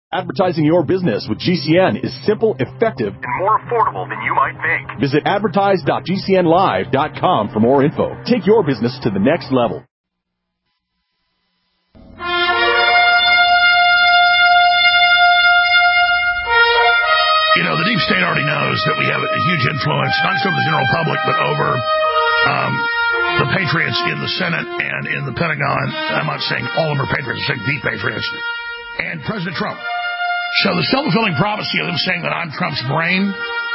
Advertising your business with GCN is simple, effective, and more affordable than you might think. Visit advertise.gcnlive.com for more info. Take your business to the next level. You know, the deep state already knows that we have a huge influence, not just over the general public, but over the patriots in the Senate and in the Pentagon. I'm not saying all of them are patriots, I'm saying the patriots. And President Trump. So the self-fulfilling prophecy of them saying that I'm Trump's brain,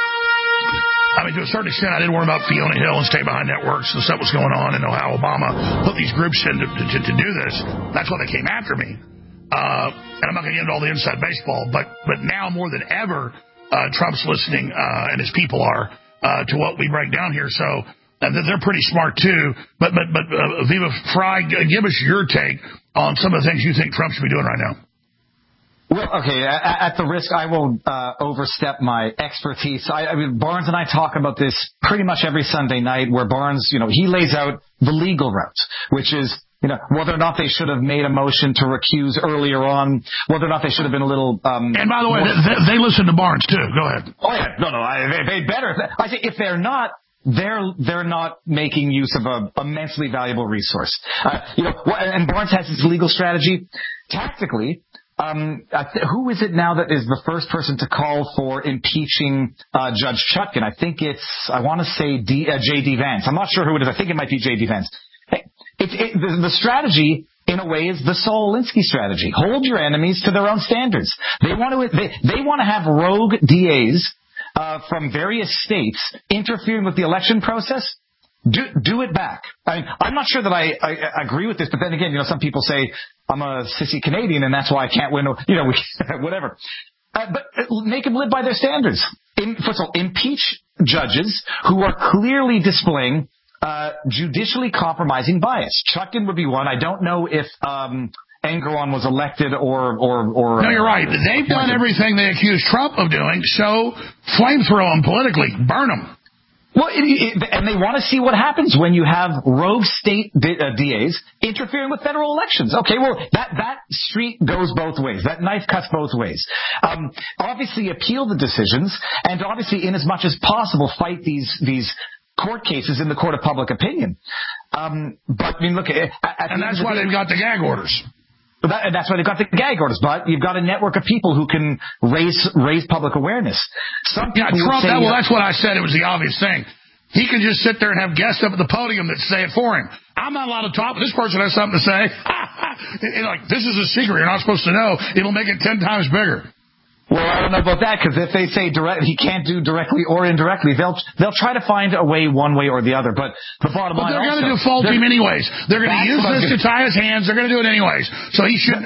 I mean, to a certain extent, I didn't worry about Fiona Hill and Stay Behind Networks and stuff was going on and know how Obama put these groups in to do this. That's why they came after me. And I'm not going to get into all the inside baseball, but now more than ever, Trump's listening, and his people are, to what we break down here. So they're pretty smart, too. But Viva Fry, give us your take on some of the things you think Trump should be doing right now. Well, okay, at the risk, I will overstep my expertise. I mean, Barnes and I talk about this pretty much every Sunday night, where Barnes, he lays out the legal route, which is, whether or not they should have made a motion to recuse earlier on, whether or not they should have been a little... and by the way, they listen to Barnes, too. Go ahead. Oh, yeah. No, they better. I say if they're not, they're not making use of a immensely valuable resource. And Barnes has his legal strategy. Tactically... who is it now that is the first person to call for impeaching Judge Chutkan? I think I want to say J.D. Vance. I'm not sure who it is. I think it might be J.D. Vance. The strategy, in a way, is the Saul Alinsky strategy. Hold your enemies to their own standards. They want to have rogue DAs from various states interfering with the election process. Do it back. I'm not sure that I agree with this, but then again, some people say I'm a sissy Canadian and that's why I can't win, whatever. But make them live by their standards. First of all, impeach judges who are clearly displaying judicially compromising bias. Chutkan would be one. I don't know if Engoron was elected or. No, you're right. They've done everything they accuse Trump of doing, so flamethrow them politically. Burn them. Well, and they want to see what happens when you have rogue state DAs interfering with federal elections. Okay, well, that street goes both ways. That knife cuts both ways. Obviously, appeal the decisions, and obviously, in as much as possible, fight these court cases in the court of public opinion. But look, and that's why they've got the gag orders. That's why they've got the gag orders, but you've got a network of people who can raise public awareness. Trump, that's what I said. It was the obvious thing. He can just sit there and have guests up at the podium that say it for him. I'm not allowed to talk, but this person has something to say. This is a secret you're not supposed to know. It'll make it 10 times bigger. Well, I don't know about that, because if they say he can't do directly or indirectly, they'll try to find a way one way or the other. But the bottom line, they're going to default him anyways. They're going to use this to tie his hands. They're going to do it anyways. So he should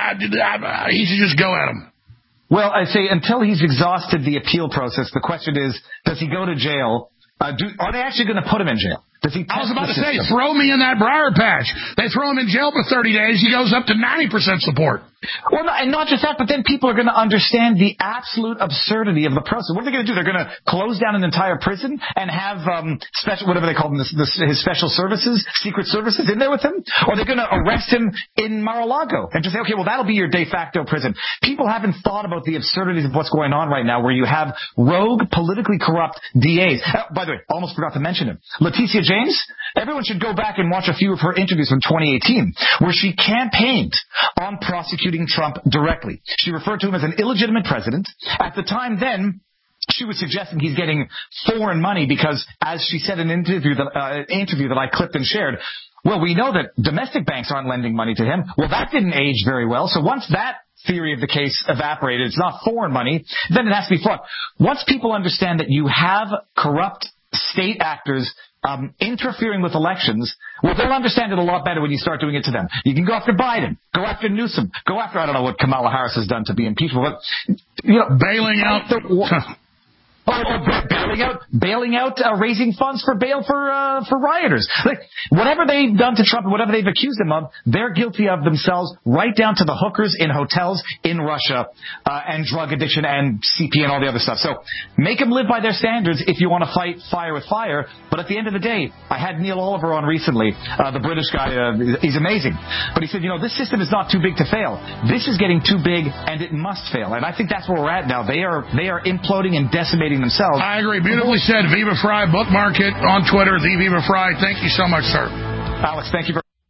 just go at him. Well, I say until he's exhausted the appeal process, the question is, does he go to jail? Are they actually going to put him in jail? I was about to say, throw me in that briar patch. They throw him in jail for 30 days. He goes up to 90% support. Well, and not just that, but then people are going to understand the absolute absurdity of the process. What are they going to do? They're going to close down an entire prison and have special, whatever they call them, his special services, secret services in there with him? Or are they going to arrest him in Mar-a-Lago and just say, okay, well, that'll be your de facto prison? People haven't thought about the absurdities of what's going on right now, where you have rogue, politically corrupt DAs. By the way, almost forgot to mention him. Letitia James, everyone should go back and watch a few of her interviews from 2018, where she campaigned on prosecuting Trump directly. She referred to him as an illegitimate president. At the time then, she was suggesting he's getting foreign money because, as she said in an interview that I clipped and shared, well, we know that domestic banks aren't lending money to him. Well, that didn't age very well. So once that theory of the case evaporated, it's not foreign money, then it has to be fought. Once people understand that you have corrupt state actors interfering with elections, well, they'll understand it a lot better when you start doing it to them. You can go after Biden, go after Newsom, go after, I don't know what Kamala Harris has done to be impeachable, but, bailing out. Bailing out, raising funds for bail for rioters. Like, whatever they've done to Trump, whatever they've accused him of, they're guilty of themselves, right down to the hookers in hotels in Russia, and drug addiction and CP and all the other stuff. So make them live by their standards if you want to fight fire with fire. But at the end of the day, I had Neil Oliver on recently, the British guy. He's amazing. But he said, this system is not too big to fail. This is getting too big, and it must fail. And I think that's where we're at now. They are imploding and decimating themselves. I agree. Beautifully said. Viva Fry, bookmark it on Twitter, the Viva Fry. Thank you so much, sir. Alex, thank you very much.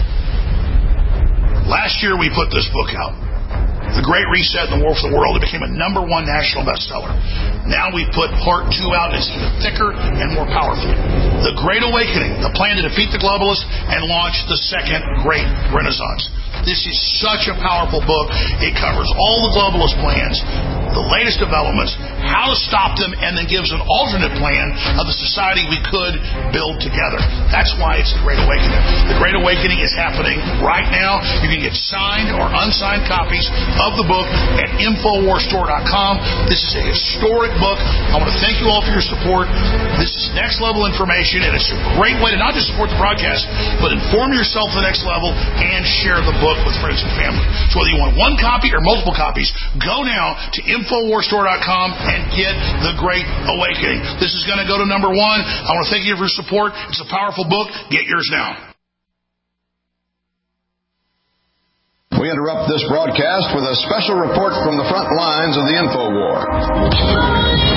Last year we put this book out, The Great Reset and the War for the World. It became a #1 national bestseller. Now we put part 2 out, and it's even thicker and more powerful. The Great Awakening, the plan to defeat the globalists and launch the second Great Renaissance. This is such a powerful book. It covers all the globalist plans, the latest developments, how to stop them, and then gives an alternate plan of the society we could build together. That's why it's The Great Awakening. The Great Awakening is happening right now. You can get signed or unsigned copies of the book at InfoWarsStore.com. This is a historic book. I want to thank you all for your support. This is next level information, and it's a great way to not just support the broadcast, but inform yourself to the next level and share the book with friends and family. So whether you want one copy or multiple copies, go now to InfoWarsStore.com and get The Great Awakening. This is going to go to #1. I want to thank you for your support. It's a powerful book. Get yours now. We interrupt this broadcast with a special report from the front lines of the InfoWar.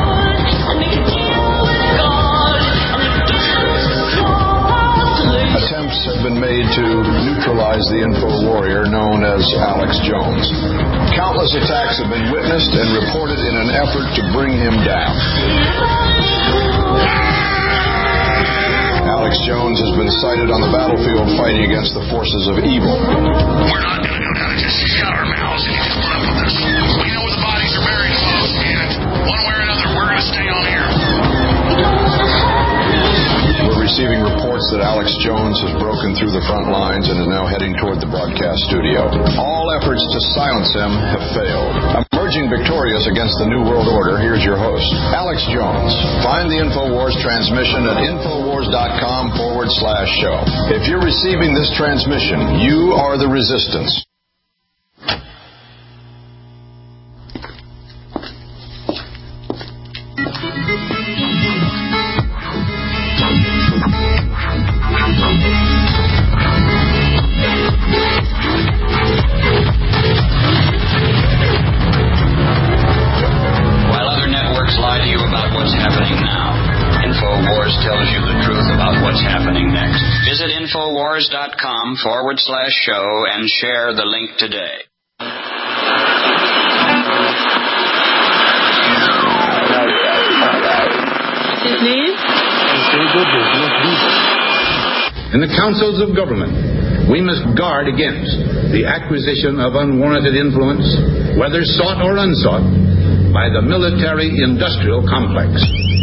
Attempts have been made to neutralize the info warrior known as Alex Jones. Countless attacks have been witnessed and reported in an effort to bring him down. Alex Jones has been sighted on the battlefield fighting against the forces of evil. We're not going to go down and just shut our mouths and just put up with this. We know where the bodies are buried, folks, and one way or another, we're going to stay on air. We're receiving reports that Alex Jones has broken through the front lines and is now heading toward the broadcast studio. All efforts to silence him have failed. Emerging victorious against the New World Order, here's your host, Alex Jones. Find the InfoWars transmission at InfoWars.com/show. If you're receiving this transmission, you are the resistance. InfoWars.com/show and share the link today. In the councils of government, we must guard against the acquisition of unwarranted influence, whether sought or unsought, by the military-industrial complex.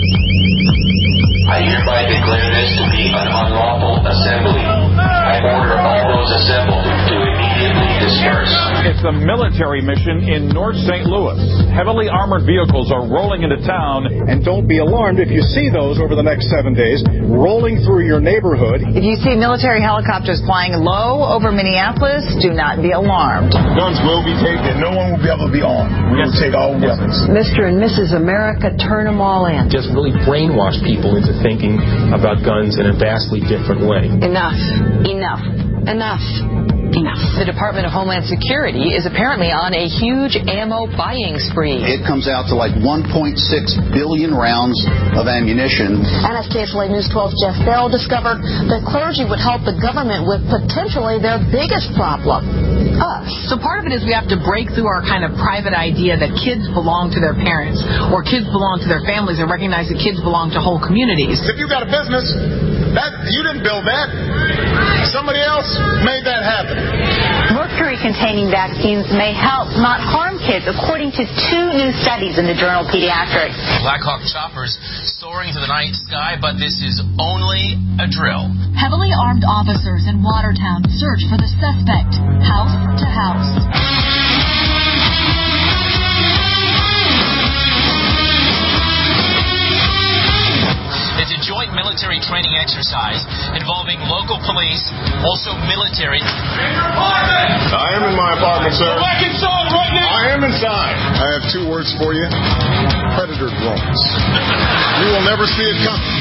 I hereby declare this to be an unlawful assembly. I order all those assembled to immediately disperse. It's a military mission in North St. Louis. Heavily armored vehicles are rolling into town. And don't be alarmed if you see those over the next 7 days rolling through your neighborhood. If you see military helicopters flying low over Minneapolis, do not be alarmed. Guns will be taken. No one will be able to be armed. We will take all weapons. Mr. and Mrs. America, turn them all in. Just really brainwash people into thinking about guns in a vastly different way. Enough. Enough. Enough. Enough. The Department of Homeland Security is apparently on a huge ammo buying spree. It comes out to like 1.6 billion rounds of ammunition. NSKSLA News 12's Jeff Farrell discovered that clergy would help the government with potentially their biggest problem, us. So part of it is we have to break through our kind of private idea that kids belong to their parents or kids belong to their families and recognize that kids belong to whole communities. If you got a business, you didn't build that. Somebody else made that happen. Mercury-containing vaccines may help, not harm kids, according to 2 new studies in the journal Pediatrics. Black Hawk choppers soaring through the night sky, but this is only a drill. Heavily armed officers in Watertown search for the suspect, house to house. local police, also military. I am in my apartment, sir. I am inside. I have 2 words for you. Predator drones. You will never see it coming.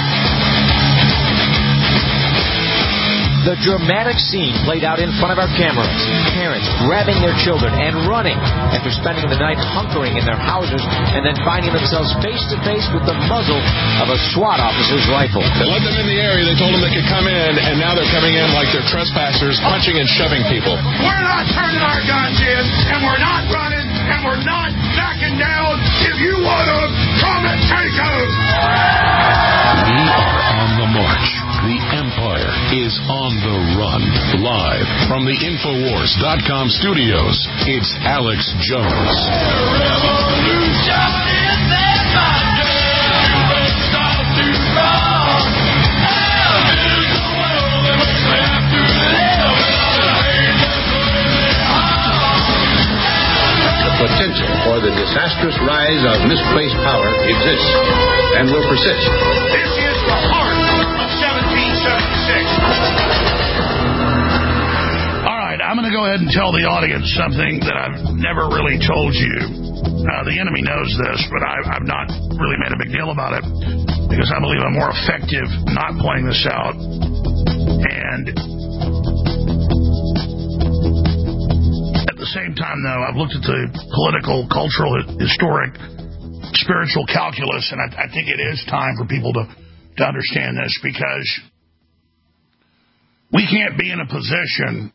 The dramatic scene played out in front of our cameras. Parents grabbing their children and running after spending the night hunkering in their houses and then finding themselves face to face with the muzzle of a SWAT officer's rifle. They let them in the area. They told them they could come in, and now they're coming in like they're trespassers, punching and shoving people. We're not turning our guns in, and we're not running, and we're not backing down. If you want them, come and take them. We are on the march. The Empire is on the run. Live from the Infowars.com studios, it's Alex Jones. The potential for the disastrous rise of misplaced power exists and will persist. This is the heart. All right, I'm going to go ahead and tell the audience something that I've never really told you. The enemy knows this, but I've not really made a big deal about it because I believe I'm more effective not pointing this out. And at the same time, though, I've looked at the political, cultural, historic, spiritual calculus, and I think it is time for people to understand this, because we can't be in a position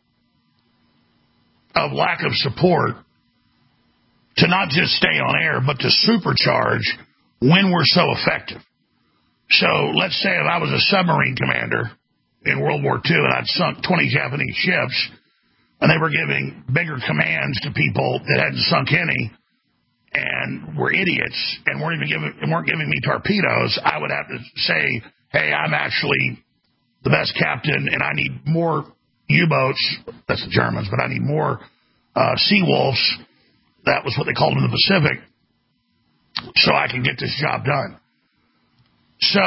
of lack of support to not just stay on air, but to supercharge when we're so effective. So let's say if I was a submarine commander in World War II and I'd sunk 20 Japanese ships and they were giving bigger commands to people that hadn't sunk any and were idiots and weren't giving me torpedoes, I would have to say, hey, I'm actually the best captain, and I need more U-boats. That's the Germans, but I need more Seawolves. That was what they called them in the Pacific, so I can get this job done. So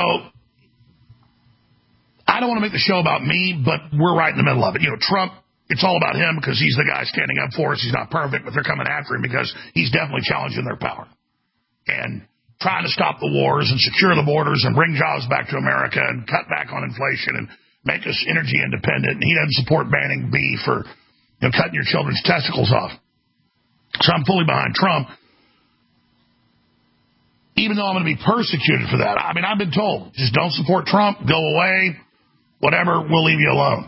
I don't want to make the show about me, but we're right in the middle of it. You know, Trump, it's all about him because he's the guy standing up for us. He's not perfect, but they're coming after him because he's definitely challenging their power and trying to stop the wars and secure the borders and bring jobs back to America and cut back on inflation and make us energy independent. And he doesn't support banning beef or cutting your children's testicles off. So I'm fully behind Trump, even though I'm going to be persecuted for that. I mean, I've been told, just don't support Trump, go away, whatever, we'll leave you alone.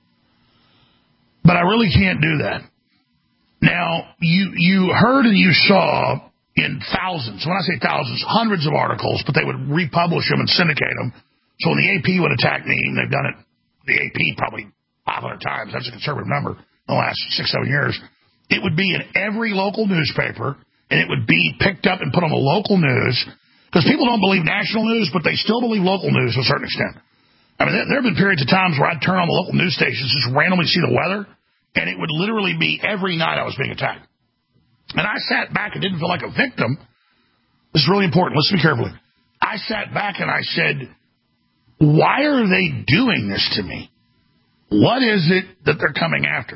But I really can't do that. Now, you heard and you saw in thousands, when I say thousands, hundreds of articles, but they would republish them and syndicate them. So when the AP would attack me, and they've done it, the AP probably 500 times, that's a conservative number in the last 6-7 years, it would be in every local newspaper, and it would be picked up and put on the local news, because people don't believe national news, but they still believe local news to a certain extent. I mean, there have been periods of times where I'd turn on the local news stations, just randomly see the weather, and it would literally be every night I was being attacked. And I sat back and didn't feel like a victim. This is really important. Listen to me carefully. I sat back and I said, why are they doing this to me? What is it that they're coming after?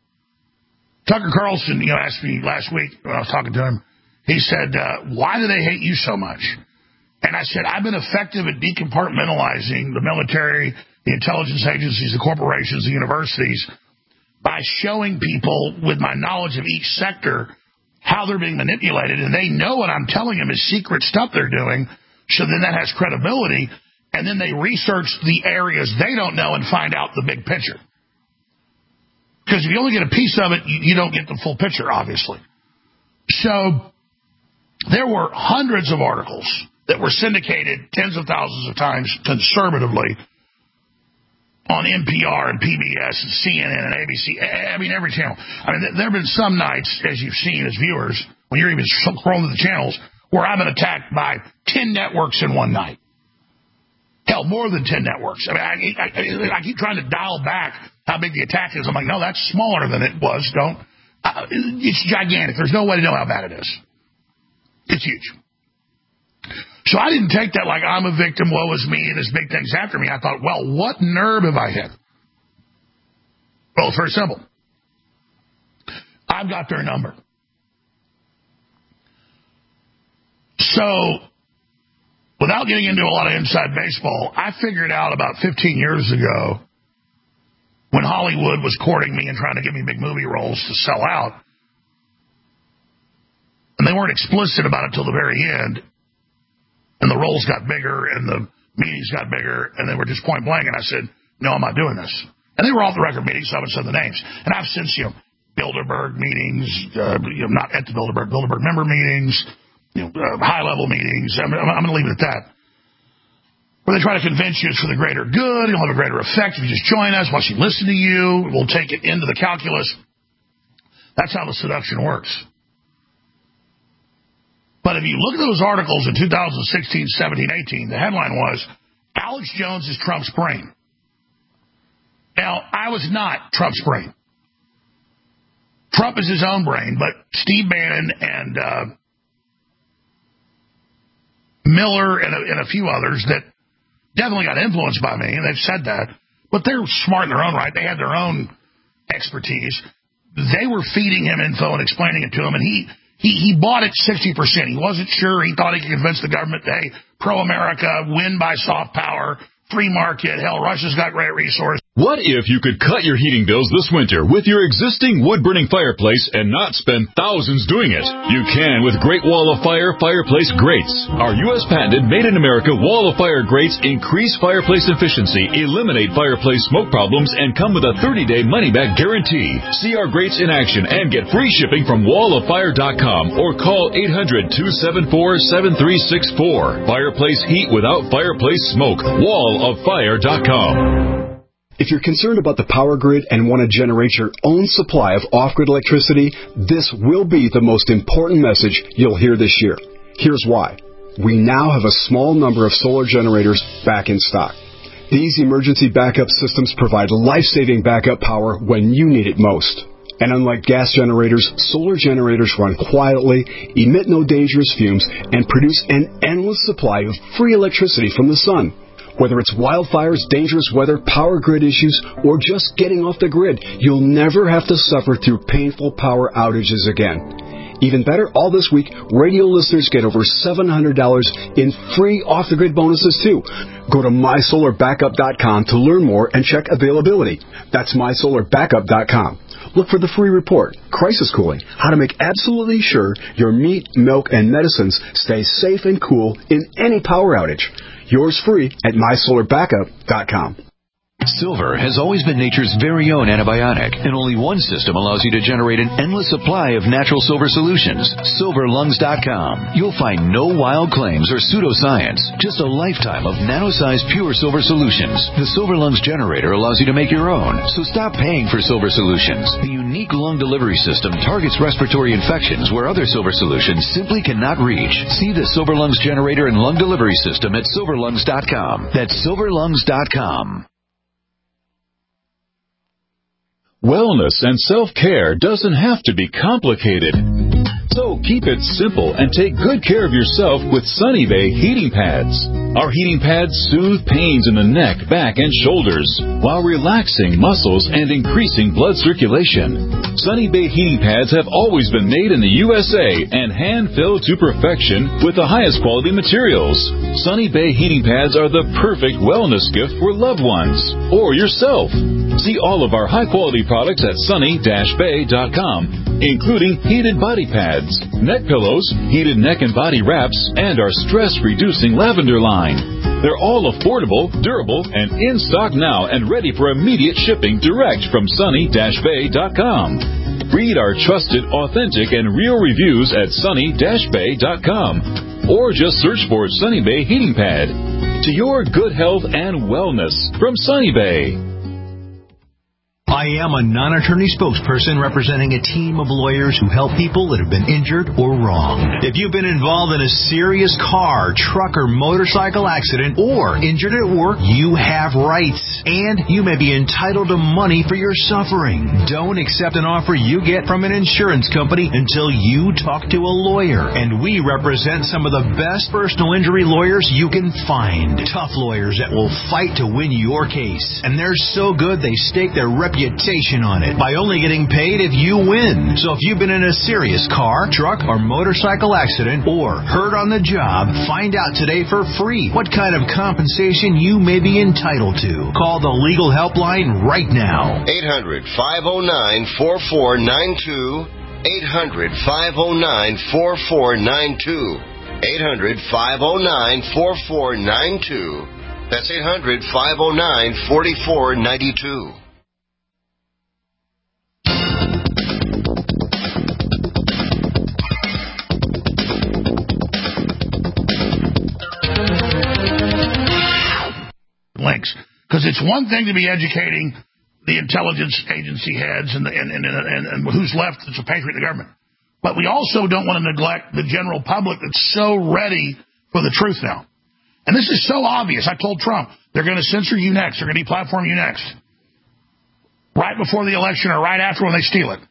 Tucker Carlson, asked me last week when I was talking to him, he said, why do they hate you so much? And I said, I've been effective at decompartmentalizing the military, the intelligence agencies, the corporations, the universities, by showing people with my knowledge of each sector how they're being manipulated, and they know what I'm telling them is secret stuff they're doing, so then that has credibility, and then they research the areas they don't know and find out the big picture. Because if you only get a piece of it, you don't get the full picture, obviously. So there were hundreds of articles that were syndicated tens of thousands of times conservatively on NPR and PBS and CNN and ABC, I mean, every channel. I mean, there have been some nights, as you've seen as viewers, when you're even scrolling through the channels, where I've been attacked by 10 networks in one night. Hell, more than 10 networks. I mean, I keep trying to dial back how big the attack is. I'm like, no, that's smaller than it was. It's gigantic. There's no way to know how bad it is. It's huge. So I didn't take that like I'm a victim, woe is me, and there's big things after me. I thought, well, what nerve have I hit? Well, it's very simple. I've got their number. So, without getting into a lot of inside baseball, I figured out about 15 years ago when Hollywood was courting me and trying to give me big movie roles to sell out. And they weren't explicit about it till the very end. And the roles got bigger and the meetings got bigger and they were just point blank. And I said, no, I'm not doing this. And they were off the record meetings, so I haven't said the names. And I've since, Bilderberg meetings, not at the Bilderberg member meetings, high-level meetings. I'm going to leave it at that. Where they try to convince you it's for the greater good, you'll have a greater effect if you just join us. Once you listen to you, we'll take it into the calculus. That's how the seduction works. But if you look at those articles in 2016, 17, 18, the headline was, Alex Jones is Trump's brain. Now, I was not Trump's brain. Trump is his own brain, but Steve Bannon and Miller and a few others that definitely got influenced by me, and they've said that, but they're smart in their own right. They had their own expertise. They were feeding him info and explaining it to him, and he bought it 60%. He wasn't sure. He thought he could convince the government, hey, pro-America, win by soft power, free market, hell, Russia's got great resources. What if you could cut your heating bills this winter with your existing wood-burning fireplace and not spend thousands doing it? You can with Great Wall of Fire fireplace grates. Our U.S. patented made-in-America Wall of Fire grates increase fireplace efficiency, eliminate fireplace smoke problems, and come with a 30-day money-back guarantee. See our grates in action and get free shipping from walloffire.com or call 800-274-7364. Fireplace heat without fireplace smoke. walloffire.com. If you're concerned about the power grid and want to generate your own supply of off-grid electricity, this will be the most important message you'll hear this year. Here's why. We now have a small number of solar generators back in stock. These emergency backup systems provide life-saving backup power when you need it most. And unlike gas generators, solar generators run quietly, emit no dangerous fumes, and produce an endless supply of free electricity from the sun. Whether it's wildfires, dangerous weather, power grid issues, or just getting off the grid, you'll never have to suffer through painful power outages again. Even better, all this week, radio listeners get over $700 in free off-the-grid bonuses, too. Go to mysolarbackup.com to learn more and check availability. That's mysolarbackup.com. Look for the free report, Crisis Cooling, how to make absolutely sure your meat, milk, and medicines stay safe and cool in any power outage. Yours free at mysolarbackup.com. Silver has always been nature's very own antibiotic, and only one system allows you to generate an endless supply of natural silver solutions. SilverLungs.com. You'll find no wild claims or pseudoscience, just a lifetime of nano-sized pure silver solutions. The Silver Lungs generator allows you to make your own, so stop paying for silver solutions. The unique lung delivery system targets respiratory infections where other silver solutions simply cannot reach. See the Silver Lungs generator and lung delivery system at SilverLungs.com. That's SilverLungs.com. Wellness and self-care doesn't have to be complicated. So keep it simple and take good care of yourself with Sunny Bay heating pads. Our heating pads soothe pains in the neck, back, and shoulders while relaxing muscles and increasing blood circulation. Sunny Bay heating pads have always been made in the USA and hand-filled to perfection with the highest quality materials. Sunny Bay heating pads are the perfect wellness gift for loved ones or yourself. See all of our high-quality products at sunny-bay.com, including heated body pads, neck pillows, heated neck and body wraps, and our stress-reducing lavender line. They're all affordable, durable, and in stock now and ready for immediate shipping direct from sunny-bay.com. Read our trusted, authentic, and real reviews at sunny-bay.com, or just search for Sunny Bay Heating Pad. To your good health and wellness from Sunny Bay. I am a non-attorney spokesperson representing a team of lawyers who help people that have been injured or wronged. If you've been involved in a serious car, truck, or motorcycle accident or injured at work, you have rights, and you may be entitled to money for your suffering. Don't accept an offer you get from an insurance company until you talk to a lawyer, and we represent some of the best personal injury lawyers you can find. Tough lawyers that will fight to win your case, and they're so good they stake their reputation on it by only getting paid if you win. So if you've been in a serious car, truck, or motorcycle accident or hurt on the job, find out today for free what kind of compensation you may be entitled to. Call the legal helpline right now. 800-509-4492. 800-509-4492. 800-509-4492. That's 800-509-4492. Links, because it's one thing to be educating the intelligence agency heads and who's left that's a patriot in the government, but we also don't want to neglect the general public that's so ready for the truth now. And this is so obvious. I told Trump they're going to censor you next, they're going to deplatform you next, right before the election or right after when they steal it.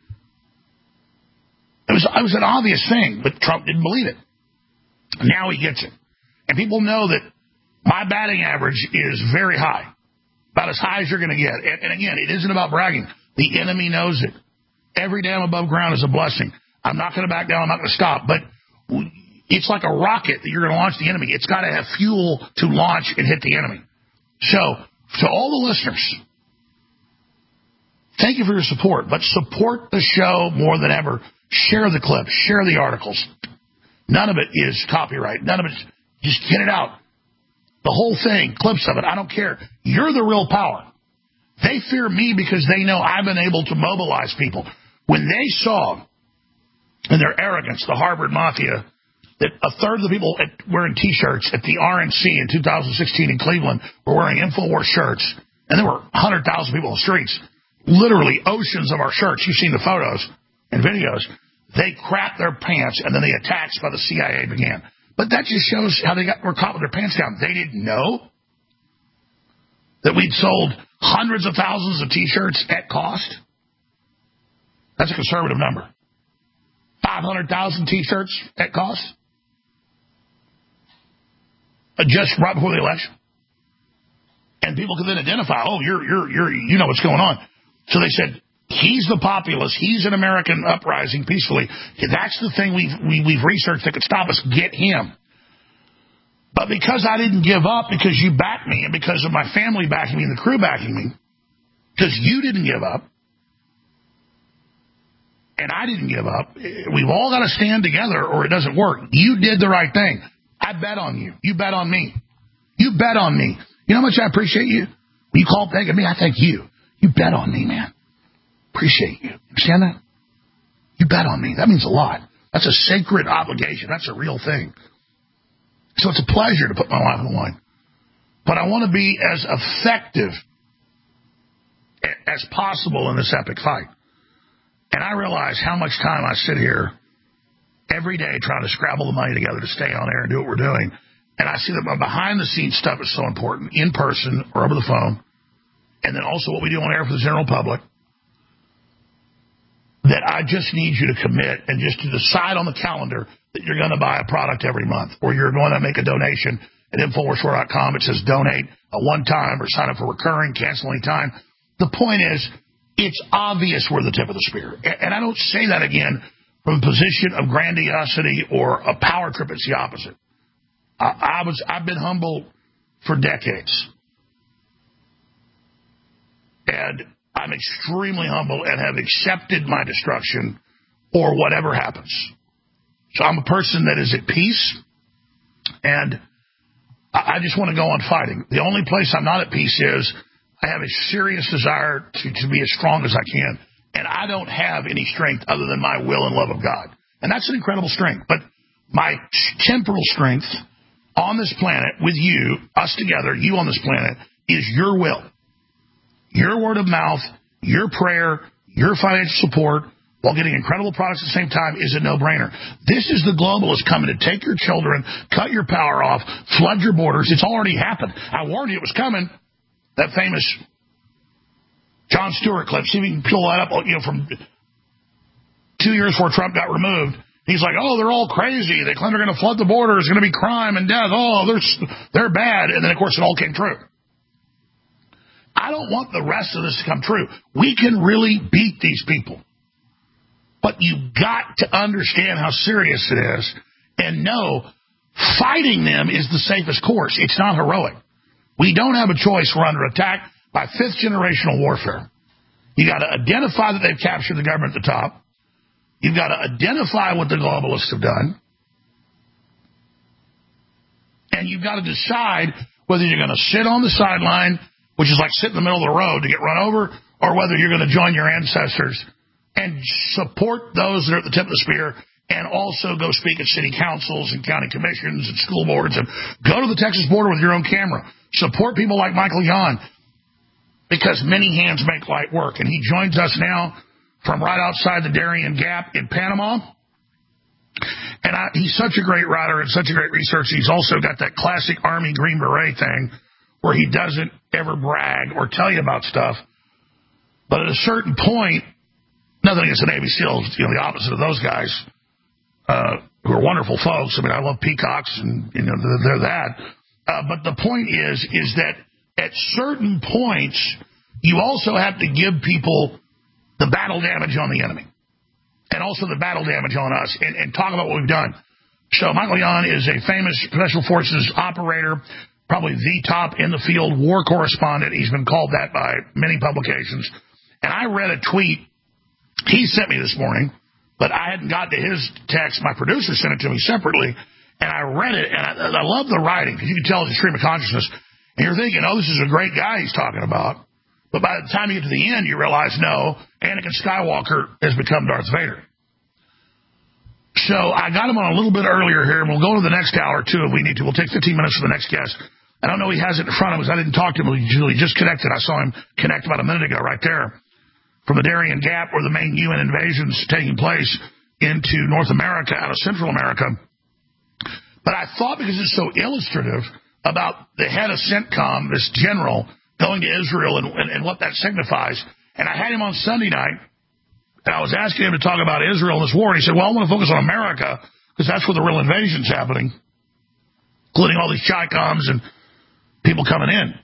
It was an obvious thing, but Trump didn't believe it. Now he gets it, and people know that my batting average is very high, about as high as you're going to get. And again, it isn't about bragging. The enemy knows it. Every day I'm above ground is a blessing. I'm not going to back down. I'm not going to stop. But it's like a rocket that you're going to launch the enemy. It's got to have fuel to launch and hit the enemy. So, to all the listeners, thank you for your support. But support the show more than ever. Share the clips. Share the articles. None of it is copyright. None of it is, just get it out. The whole thing, clips of it, I don't care. You're the real power. They fear me because they know I've been able to mobilize people. When they saw, in their arrogance, the Harvard Mafia, that a third of the people wearing T-shirts at the RNC in 2016 in Cleveland were wearing InfoWars shirts, and there were 100,000 people in the streets, literally oceans of our shirts. You've seen the photos and videos. They crapped their pants, and then the attacks by the CIA began. But that just shows how they were caught with their pants down. They didn't know that we'd sold hundreds of thousands of T-shirts at cost. That's a conservative number. 500,000 T-shirts at cost. Just right before the election. And people could then identify, oh, you know what's going on. So they said, he's the populace. He's an American uprising peacefully. That's the thing we've researched that could stop us. Get him. But because I didn't give up, because you backed me, and because of my family backing me and the crew backing me, because you didn't give up, and I didn't give up, we've all got to stand together or it doesn't work. You did the right thing. I bet on you. You bet on me. You bet on me. You know how much I appreciate you? When you call thanking me, I thank you. You bet on me, man. Appreciate you. Understand that? You bet on me. That means a lot. That's a sacred obligation. That's a real thing. So it's a pleasure to put my life on the line. But I want to be as effective as possible in this epic fight. And I realize how much time I sit here every day trying to scrabble the money together to stay on air and do what we're doing. And I see that my behind-the-scenes stuff is so important, in person or over the phone, and then also what we do on air for the general public, that I just need you to commit and just to decide on the calendar that you're going to buy a product every month, or you're going to make a donation at InfoWarsStore.com. It says donate a one-time or sign up for recurring, cancel any time. The point is, it's obvious we're the tip of the spear. And I don't say that again from a position of grandiosity or a power trip. It's the opposite. I've been humble for decades. And I'm extremely humble and have accepted my destruction or whatever happens. So I'm a person that is at peace, and I just want to go on fighting. The only place I'm not at peace is I have a serious desire to be as strong as I can, and I don't have any strength other than my will and love of God. And that's an incredible strength. But my temporal strength on this planet with you, us together, you on this planet, is your will. Your word of mouth your prayer, your financial support, while getting incredible products at the same time is a no-brainer. This is the globalists coming to take your children, cut your power off, flood your borders. It's already happened. I warned you it was coming. That famous Jon Stewart clip. See if you can pull that up, from 2 years before Trump got removed. He's like, oh, they're all crazy. They claim they're going to flood the border. There's going to be crime and death. Oh, they're bad. And then, of course, it all came true. I don't want the rest of this to come true. We can really beat these people. But you've got to understand how serious it is and know fighting them is the safest course. It's not heroic. We don't have a choice. We're under attack by fifth-generational warfare. You got to identify that they've captured the government at the top. You've got to identify what the globalists have done. And you've got to decide whether you're going to sit on the sideline, which is like sit in the middle of the road to get run over, or whether you're going to join your ancestors and support those that are at the tip of the spear and also go speak at city councils and county commissions and school boards and go to the Texas border with your own camera. Support people like Michael Yon because many hands make light work. And he joins us now from right outside the Darien Gap in Panama. And he's such a great writer and such a great researcher. He's also got that classic Army Green Beret thing where he doesn't ever brag or tell you about stuff. But at a certain point, nothing against the Navy SEALs, the opposite of those guys, who are wonderful folks. I mean, I love peacocks and, they're that. But the point is that at certain points, you also have to give people the battle damage on the enemy and also the battle damage on us and talk about what we've done. So Michael Yon is a famous Special Forces operator, probably the top in the field war correspondent. He's been called that by many publications. And I read a tweet he sent me this morning, but I hadn't got to his text. My producer sent it to me separately, and I read it, and I love the writing because you can tell it's a stream of consciousness. And you're thinking, oh, this is a great guy he's talking about. But by the time you get to the end, you realize, no, Anakin Skywalker has become Darth Vader. So I got him on a little bit earlier here, and we'll go to the next hour, too, if we need to. We'll take 15 minutes for the next guest. I don't know he has it in front of us. I didn't talk to him. He just connected. I saw him connect about a minute ago right there from the Darien Gap where the main UN invasion's taking place into North America, out of Central America. But I thought because it's so illustrative about the head of CENTCOM, this general, going to Israel and what that signifies. And I had him on Sunday night, and I was asking him to talk about Israel and this war, and he said, well, I want to focus on America because that's where the real invasion's happening, including all these Chi-Coms and people coming in.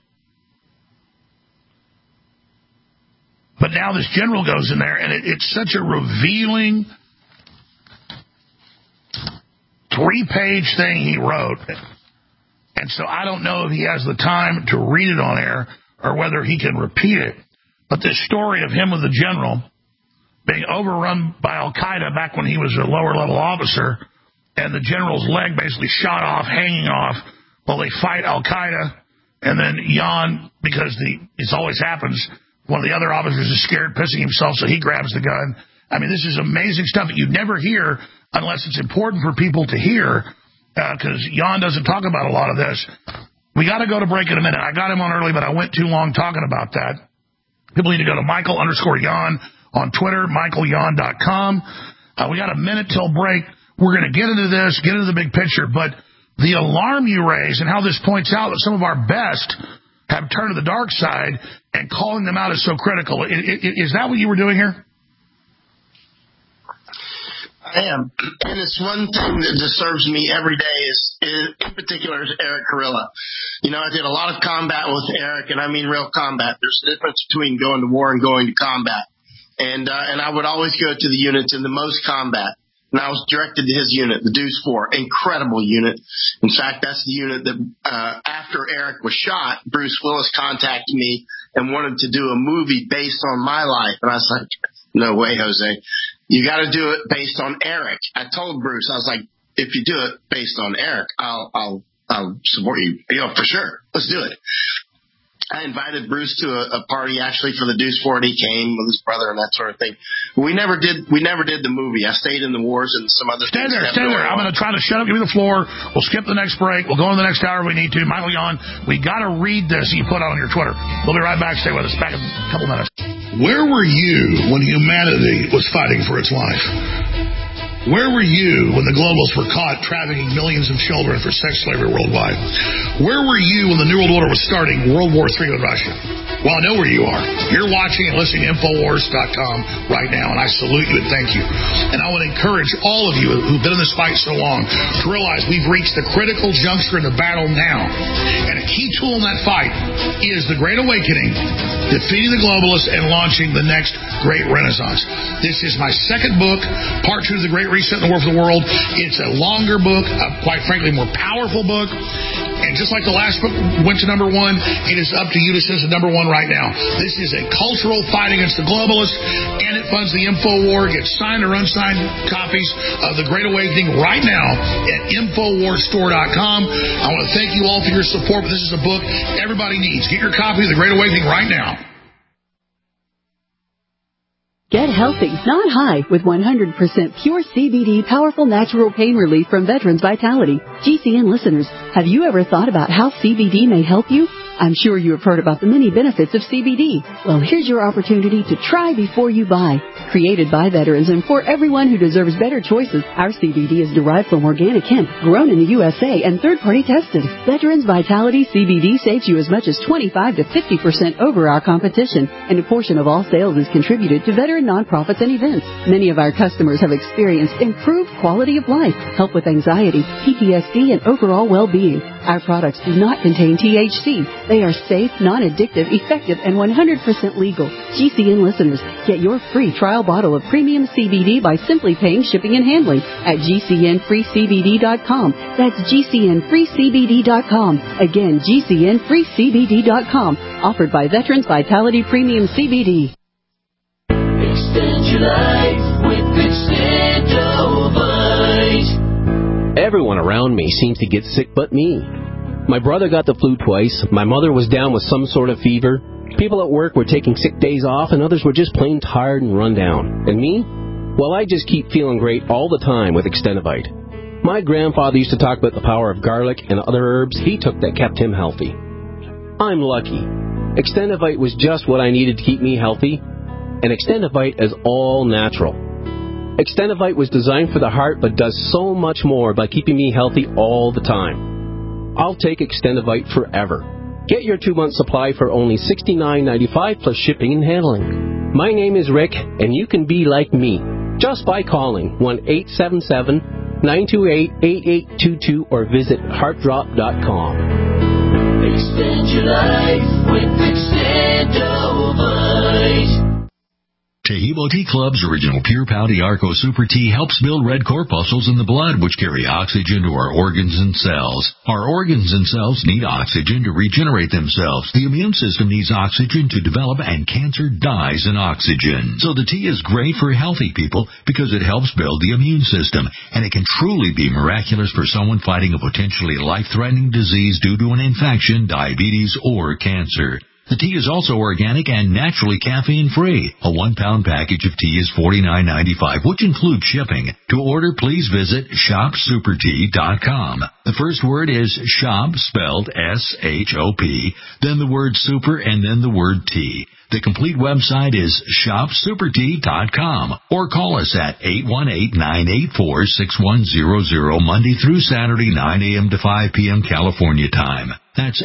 But now this general goes in there, and it's such a revealing 3-page thing he wrote. And so I don't know if he has the time to read it on air or whether he can repeat it. But this story of him with the general being overrun by Al-Qaeda back when he was a lower-level officer, and the general's leg basically shot off, hanging off, while they fight Al-Qaeda. And then Yon, because it always happens, one of the other officers is scared, pissing himself, so he grabs the gun. I mean, this is amazing stuff that you never hear unless it's important for people to hear, because Yon doesn't talk about a lot of this. We got to go to break in a minute. I got him on early, but I went too long talking about that. People need to go to Michael_Yon on Twitter, MichaelYon.com. We got a minute till break. We're going to get into this, get into the big picture, but the alarm you raise and how this points out that some of our best have turned to the dark side and calling them out is so critical. Is that what you were doing here? I am. And it's one thing that disturbs me every day in particular is Eric Carilla. I did a lot of combat with Eric, and I mean real combat. There's a difference between going to war and going to combat. And I would always go to the units in the most combat. And I was directed to his unit, the Deuce 4, incredible unit. In fact, that's the unit that after Eric was shot, Bruce Willis contacted me and wanted to do a movie based on my life. And I was like, no way, Jose. You got to do it based on Eric. I told Bruce, I was like, if you do it based on Eric, I'll support you. For sure. Let's do it. I invited Bruce to a party actually for the Deuce 4. He came with his brother and that sort of thing. We never did the movie. I stayed in the wars and some other things. Stay there. I'm going to try to shut up. Give me the floor. We'll skip the next break. We'll go in the next hour if we need to. Michael Yon, we got to read this you put on your Twitter. We'll be right back. Stay with us. Back in a couple minutes. Where were you when humanity was fighting for its life? Where were you when the globalists were caught trafficking millions of children for sex slavery worldwide? Where were you when the New World Order was starting World War III with Russia? Well, I know where you are. You're watching and listening to Infowars.com right now, and I salute you and thank you. And I would encourage all of you who've been in this fight so long to realize we've reached the critical juncture in the battle now. And a key tool in that fight is the Great Awakening, defeating the globalists, and launching the next great renaissance. This is my second book, part 2 of the Great Reset in the War for the World. It's a longer book, quite frankly, more powerful book. And just like the last book went to number 1, it is up to you to send it to number 1 right now. This is a cultural fight against the globalists, and it funds the InfoWar. Get signed or unsigned copies of The Great Awakening right now at InfoWarsStore.com. I want to thank you all for your support, but this is a book everybody needs. Get your copy of The Great Awakening right now. Get healthy, not high, with 100% pure CBD powerful natural pain relief from Veterans Vitality. GCN listeners, have you ever thought about how CBD may help you? I'm sure you have heard about the many benefits of CBD. Well, here's your opportunity to try before you buy. Created by veterans and for everyone who deserves better choices, our CBD is derived from organic hemp, grown in the USA, and third-party tested. Veterans Vitality CBD saves you as much as 25 to 50% over our competition, and a portion of all sales is contributed to veteran nonprofits and events. Many of our customers have experienced improved quality of life, help with anxiety, PTSD, and overall well-being. Our products do not contain THC. They are safe, non-addictive, effective, and 100% legal. GCN listeners, get your free trial bottle of premium CBD by simply paying shipping and handling at GCNFreeCBD.com. That's GCNFreeCBD.com. Again, GCNFreeCBD.com. Offered by Veterans Vitality Premium CBD. Extend your life with Extendovite. Everyone around me seems to get sick but me. My brother got the flu twice. My mother was down with some sort of fever. People at work were taking sick days off, and others were just plain tired and run down. And me? Well, I just keep feeling great all the time with Extendovite. My grandfather used to talk about the power of garlic and other herbs he took that kept him healthy. I'm lucky. Extendovite was just what I needed to keep me healthy, and Extendovite is all natural. Extendovite was designed for the heart but does so much more by keeping me healthy all the time. I'll take Extendovite forever. Get your 2-month supply for only $69.95 plus shipping and handling. My name is Rick, and you can be like me just by calling 1-877-928-8822 or visit heartdrop.com. Extend your life with Extendovite. Taheebo Tea Club's original Pure Pouty Arco Super Tea helps build red corpuscles in the blood, which carry oxygen to our organs and cells. Our organs and cells need oxygen to regenerate themselves. The immune system needs oxygen to develop, and cancer dies in oxygen. So the tea is great for healthy people because it helps build the immune system, and it can truly be miraculous for someone fighting a potentially life-threatening disease due to an infection, diabetes, or cancer. The tea is also organic and naturally caffeine-free. A 1-pound package of tea is $49.95, which includes shipping. To order, please visit ShopSuperTea.com. The first word is shop, spelled S-H-O-P, then the word super, and then the word tea. The complete website is ShopSuperTea.com, or call us at 818-984-6100, Monday through Saturday, 9 a.m. to 5 p.m. California time. That's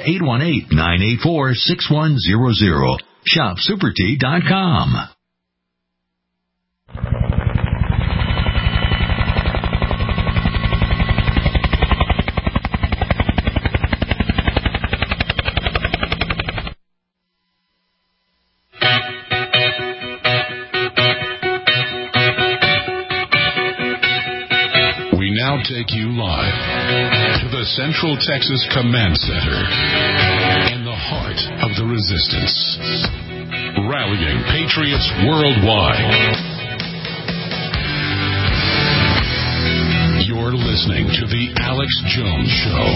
818-984-6100. ShopSuperTea.com. Now take you live to the Central Texas Command Center in the heart of the resistance. Rallying patriots worldwide. You're listening to The Alex Jones Show.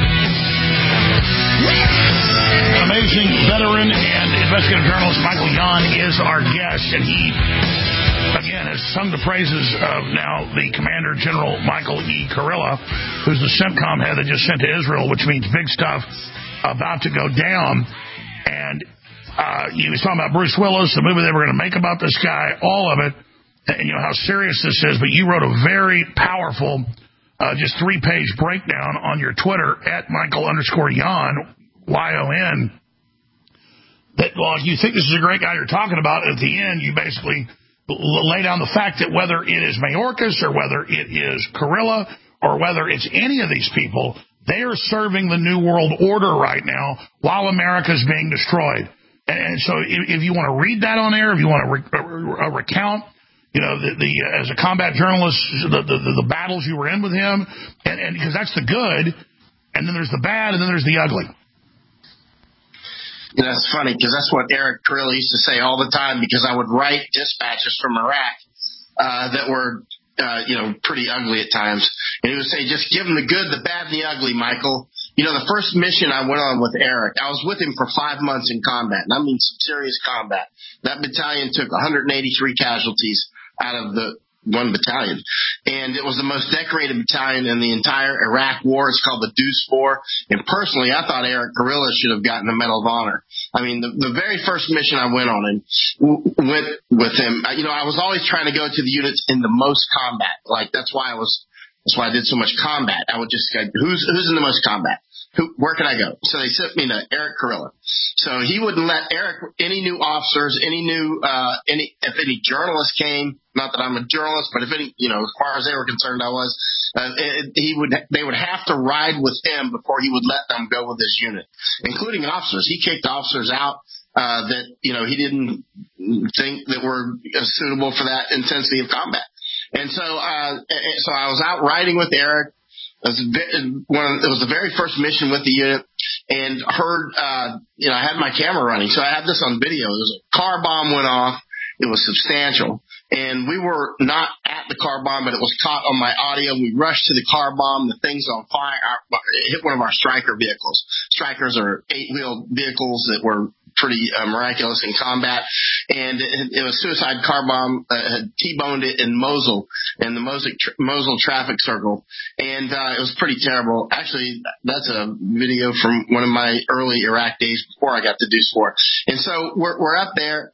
Veteran and investigative journalist Michael Young Yon is our guest, and he, again, has sung the praises of now the Commander General Michael E. Kurilla, who's the CENTCOM head that just sent to Israel, which means big stuff about to go down. And he was talking about Bruce Willis, the movie they were going to make about this guy, all of it, and how serious this is. But you wrote a very powerful, just 3-page breakdown on your Twitter at Michael_Yon, Y-O-N. That, well, you think this is a great guy you're talking about. At the end, you basically lay down the fact that whether it is Mayorkas or whether it is Kurilla or whether it's any of these people, they are serving the New World Order right now while America's being destroyed. And so if you want to read that on air, if you want to recount, as a combat journalist, the battles you were in with him, and because that's the good, and then there's the bad, and then there's the ugly. That's funny because that's what Eric Kurilla used to say all the time, because I would write dispatches from Iraq that were, pretty ugly at times. And he would say, just give them the good, the bad, and the ugly, Michael. The first mission I went on with Eric, I was with him for 5 months in combat, and I mean some serious combat. That battalion took 183 casualties out of the one battalion. And it was the most decorated battalion in the entire Iraq war. It's called the Deuce 4. And personally, I thought Eric Kurilla should have gotten the Medal of Honor. I mean, the very first mission I went on and went with him, I was always trying to go to the units in the most combat. Like, that's why I did so much combat. I would just go, who's in the most combat? Where can I go? So they sent me to Eric Kurilla. So he wouldn't let any new officers, if any journalists came, not that I'm a journalist, but if any, as far as they were concerned, I was, they would have to ride with him before he would let them go with his unit, including officers. He kicked officers out, that, he didn't think that were suitable for that intensity of combat. And so I was out riding with Eric. It was the very first mission with the unit, and heard, I had my camera running, so I had this on video. There was a car bomb went off. It was substantial, and we were not at the car bomb, but it was caught on my audio. We rushed to the car bomb. The thing's on fire. It hit one of our Stryker vehicles. Strykers are 8-wheeled vehicles that were pretty miraculous in combat, and it was a suicide car bomb. Had T-boned it in Mosul, in the Mosul traffic circle, and it was pretty terrible. Actually, that's a video from one of my early Iraq days before I got to Deuce 4. And so we're up there,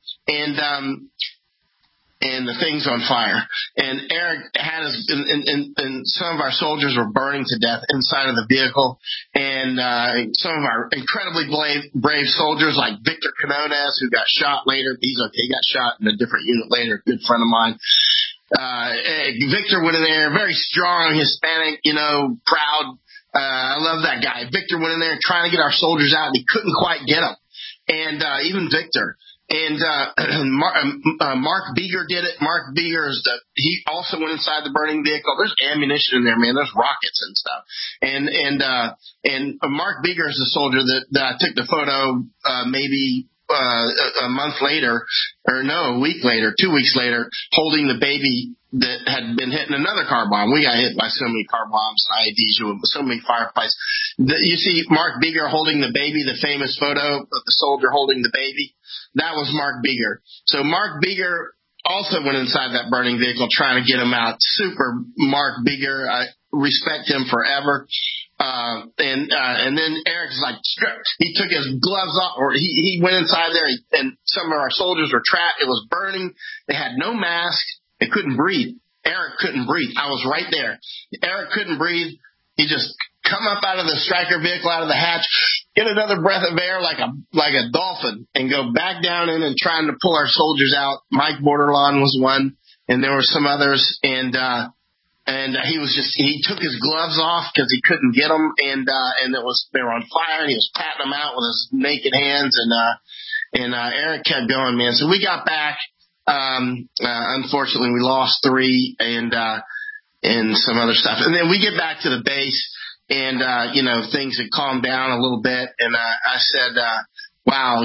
and the thing's on fire. And Eric had us, and some of our soldiers were burning to death inside of the vehicle. And some of our incredibly brave soldiers, like Victor Canones, who got shot later. He's okay. He got shot in a different unit later, a good friend of mine. Victor went in there, very strong, Hispanic, proud. I love that guy. Victor went in there trying to get our soldiers out, and he couldn't quite get them. And even Victor. And Mark Beeger did it. Mark Beeger he also went inside the burning vehicle. There's ammunition in there, man. There's rockets and stuff. And Mark Beeger is the soldier that I took the photo maybe a month later, or no, a week later, 2 weeks later, holding the baby that had been hit in another car bomb. We got hit by so many car bombs, IEDs, so many firefights. You see Mark Beeger holding the baby, the famous photo of the soldier holding the baby. That was Mark Beeger. So Mark Beeger also went inside that burning vehicle trying to get him out. Super Mark Beeger. I respect him forever. And then Eric's like, he took his gloves off, or he went inside there, and some of our soldiers were trapped. It was burning. They had no mask. They couldn't breathe. Eric couldn't breathe. I was right there. Eric couldn't breathe. He just come up out of the Stryker vehicle, out of the hatch, get another breath of air like a dolphin, and go back down in and trying to pull our soldiers out. Mike Borderlawn was one, and there were some others, and he took his gloves off because he couldn't get them, and they were on fire, and he was patting them out with his naked hands, and Eric kept going, man. So we got back. Unfortunately, we lost 3 and some other stuff. And then we get back to the base, and, things had calmed down a little bit. And I said, wow,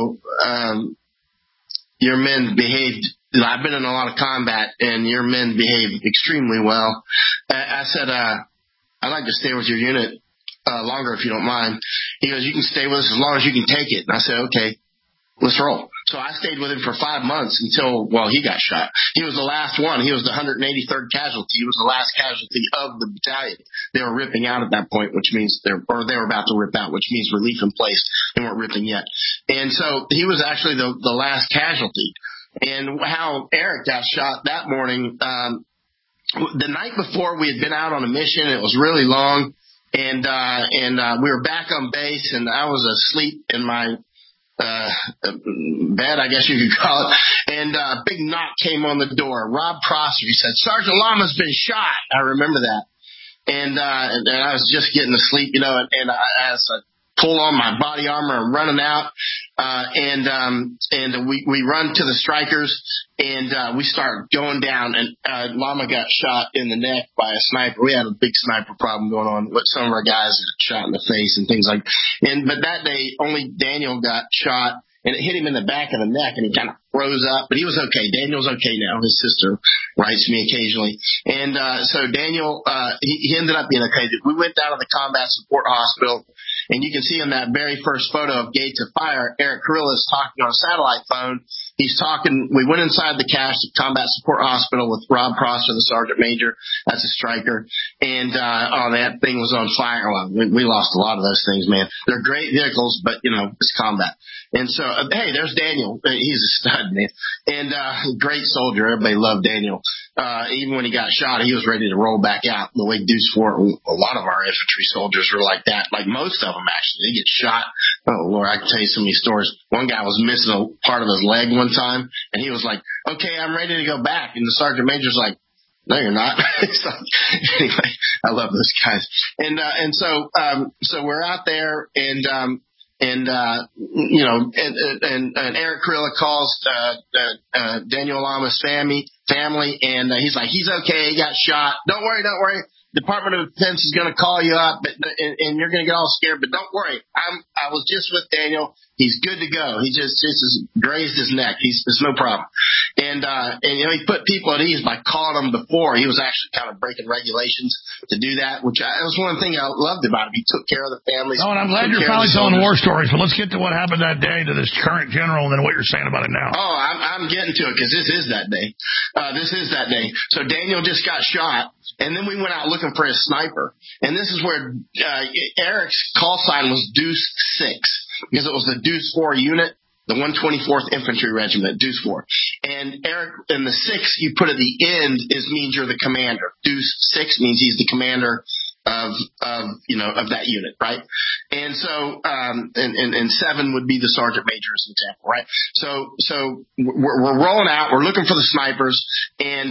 your men behaved. I've been in a lot of combat, and your men behaved extremely well. I said, I'd like to stay with your unit longer if you don't mind. He goes, you can stay with us as long as you can take it. And I said, okay. let's roll. So I stayed with him for 5 months until, well, he got shot. He was the last one. He was the 183rd casualty. He was the last casualty of the battalion. They were ripping out at that point, which means they were about to rip out, which means relief in place. They weren't ripping yet. And so he was actually the last casualty. And how Eric got shot that morning, the night before we had been out on a mission. It was really long. And we were back on base, and I was asleep in my bed, I guess you could call it. And a big knock came on the door. Rob Prosser, he said, Sergeant Lama's been shot. I remember that. And I was just getting to sleep, and as I pull on my body armor and running out, and we run to the strikers, and we start going down, and Lama got shot in the neck by a sniper. We had a big sniper problem going on with some of our guys got shot in the face and things like that. But that day, only Daniel got shot, and it hit him in the back of the neck, and he kind of froze up, but he was okay. Daniel's okay now. His sister writes me occasionally. And so Daniel, he ended up being okay. We went down to the combat support hospital, and you can see in that very first photo of Gates of Fire, Eric Carrilla is talking on a satellite phone. He's talking. We went inside the cache at Combat Support Hospital with Rob Prosser, the sergeant major. That's a striker. And that thing was on fire. Well, we lost a lot of those things, man. They're great vehicles, but, it's combat. And so, hey, there's Daniel. He's a stud, man. And great soldier. Everybody loved Daniel. Even when he got shot, he was ready to roll back out. The way Deuce Fort, a lot of our infantry soldiers were like that. Like most of them, actually. They get shot. Oh, Lord, I can tell you so many stories. One guy was missing a part of his leg one time, and he was like, okay, I'm ready to go back. And the sergeant major's like, no, you're not. So, anyway, I love those guys. And so we're out there, and Eric Carrilla calls Daniel Lama's family, and he's like, he's okay. He got shot. Don't worry. Department of Defense is going to call you up, and you're going to get all scared. But don't worry. I was just with Daniel. He's good to go. He just grazed his neck. It's no problem. And he put people at ease by calling him before. He was actually kind of breaking regulations to do that, which was one thing I loved about him. He took care of the families. Oh, and I'm glad you're finally telling war stories. But let's get to what happened that day to this current general, and then what you're saying about it now. Oh, I'm getting to it because this is that day. So Daniel just got shot. And then we went out looking for his sniper. And this is where Eric's call sign was Deuce 6, because it was the Deuce 4 unit, the 124th Infantry Regiment, Deuce 4. And Eric, in the 6 you put at the end means you're the commander. Deuce 6 means he's the commander of that unit, right? And so, and 7 would be the sergeant major as an example, right? So we're rolling out, we're looking for the snipers, and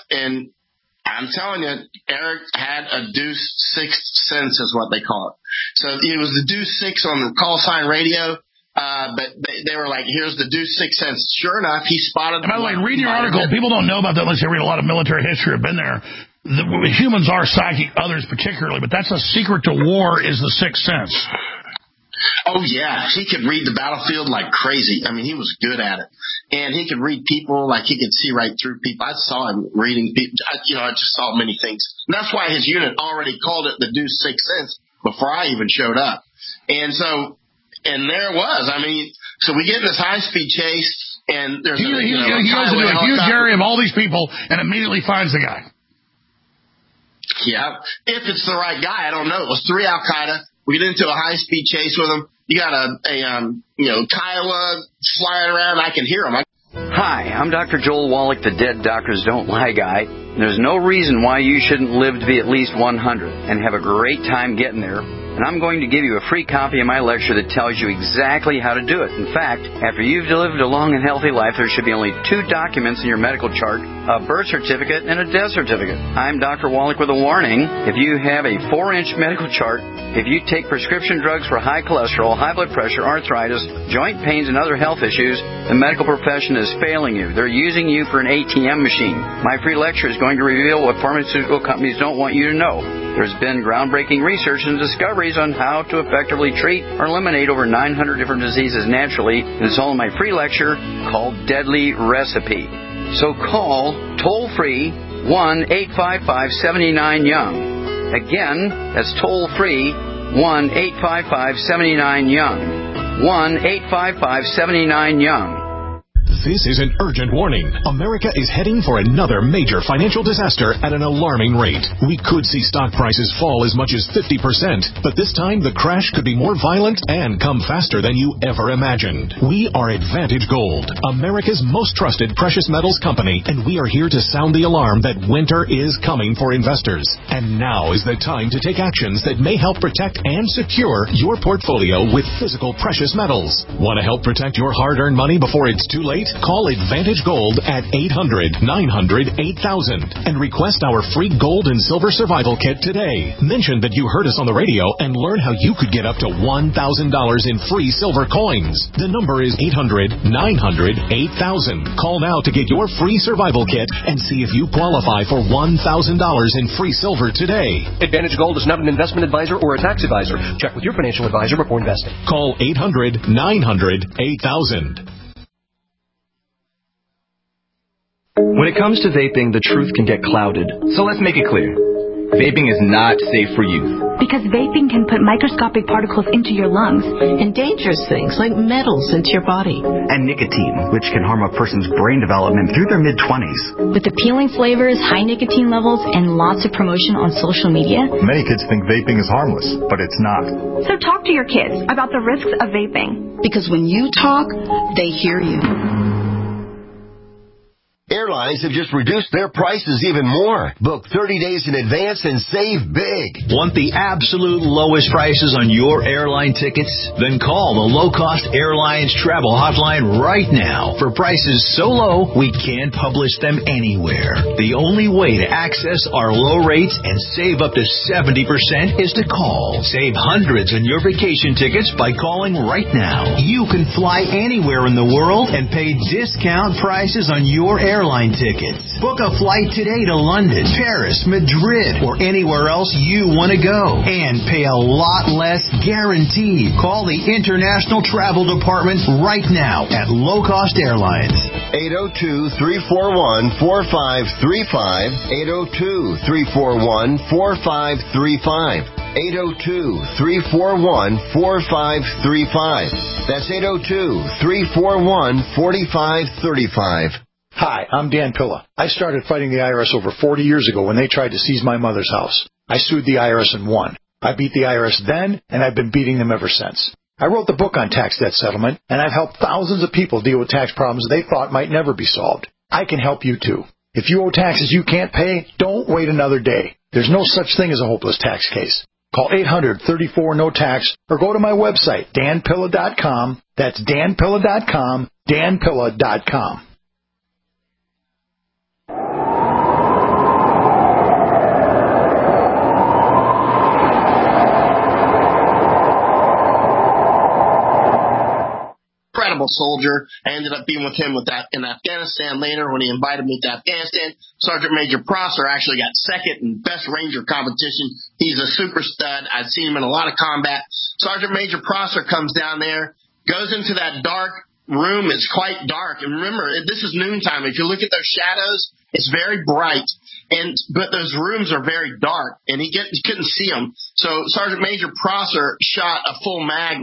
I'm telling you, Eric had a Deuce sixth sense is what they call it. So it was the Deuce 6 on the call sign radio, but they were like, here's the Deuce sixth sense. Sure enough, he spotted. By the way, read your article. People don't know about that unless they read a lot of military history or been there. Humans are psychic, others particularly, but that's a secret to war is the sixth sense. Oh, yeah. He could read the battlefield like crazy. I mean, he was good at it. And he could read people like he could see right through people. I saw him reading people. I just saw many things. And that's why his unit already called it the Deuce sixth sense before I even showed up. And there it was. I mean, so we get in this high-speed chase, and there's he goes into a huge area of all these people and immediately finds the guy. Yeah. If it's the right guy, I don't know. It was 3 Al-Qaeda. We get into a high-speed chase with him. You got a Kiowa flying around. I can hear him. Hi, I'm Dr. Joel Wallach, the Dead Doctors Don't Lie guy. There's no reason why you shouldn't live to be at least 100 and have a great time getting there. And I'm going to give you a free copy of my lecture that tells you exactly how to do it. In fact, after you've lived a long and healthy life, there should be only 2 documents in your medical chart, a birth certificate and a death certificate. I'm Dr. Wallach with a warning. If you have a 4-inch medical chart, if you take prescription drugs for high cholesterol, high blood pressure, arthritis, joint pains, and other health issues, the medical profession is failing you. They're using you for an ATM machine. My free lecture is going to reveal what pharmaceutical companies don't want you to know. There's been groundbreaking research and discoveries on how to effectively treat or eliminate over 900 different diseases naturally. And it's all in my free lecture called Deadly Recipe. So call toll-free 1-855-79-YOUNG. Again, that's toll-free 1-855-79-YOUNG. 1-855-79-YOUNG. This is an urgent warning. America is heading for another major financial disaster at an alarming rate. We could see stock prices fall as much as 50%, but this time the crash could be more violent and come faster than you ever imagined. We are Advantage Gold, America's most trusted precious metals company, and we are here to sound the alarm that winter is coming for investors. And now is the time to take actions that may help protect and secure your portfolio with physical precious metals. Want to help protect your hard-earned money before it's too late? Call Advantage Gold at 800-900-8000 and request our free gold and silver survival kit today. Mention that you heard us on the radio and learn how you could get up to $1,000 in free silver coins. The number is 800-900-8000. Call now to get your free survival kit and see if you qualify for $1,000 in free silver today. Advantage Gold is not an investment advisor or a tax advisor. Check with your financial advisor before investing. Call 800-900-8000. When it comes to vaping, the truth can get clouded. So let's make it clear. Vaping is not safe for youth. Because vaping can put microscopic particles into your lungs. And dangerous things like metals into your body. And nicotine, which can harm a person's brain development through their mid-20s. With appealing flavors, high nicotine levels, and lots of promotion on social media. Many kids think vaping is harmless, but it's not. So talk to your kids about the risks of vaping. Because when you talk, they hear you. Airlines have just reduced their prices even more. Book 30 days in advance and save big. Want the absolute lowest prices on your airline tickets? Then call the Low Cost Airlines Travel Hotline right now. For prices so low, we can't publish them anywhere. The only way to access our low rates and save up to 70% is to call. Save hundreds on your vacation tickets by calling right now. You can fly anywhere in the world and pay discount prices on your airline tickets. Book a flight today to London, Paris, Madrid, or anywhere else you want to go. And pay a lot less guaranteed. Call the International Travel Department right now at Low Cost Airlines. 802-341-4535. 802-341-4535. 802-341-4535. That's 802-341-4535. Hi, I'm Dan Pilla. I started fighting the IRS over 40 years ago when they tried to seize my mother's house. I sued the IRS and won. I beat the IRS then, and I've been beating them ever since. I wrote the book on tax debt settlement, and I've helped thousands of people deal with tax problems they thought might never be solved. I can help you too. If you owe taxes you can't pay, don't wait another day. There's no such thing as a hopeless tax case. Call 800-34-NO-TAX or go to my website, danpilla.com. That's danpilla.com, danpilla.com. Incredible soldier. I ended up being with him in Afghanistan later when he invited me to Afghanistan. Sergeant Major Prosser actually got second in best ranger competition. He's a super stud. I've seen him in a lot of combat. Sergeant Major Prosser comes down there, goes into that dark room. It's quite dark. And remember, this is noontime. If you look at those shadows, it's very bright. But those rooms are very dark, and he couldn't see them. So Sergeant Major Prosser shot a full mag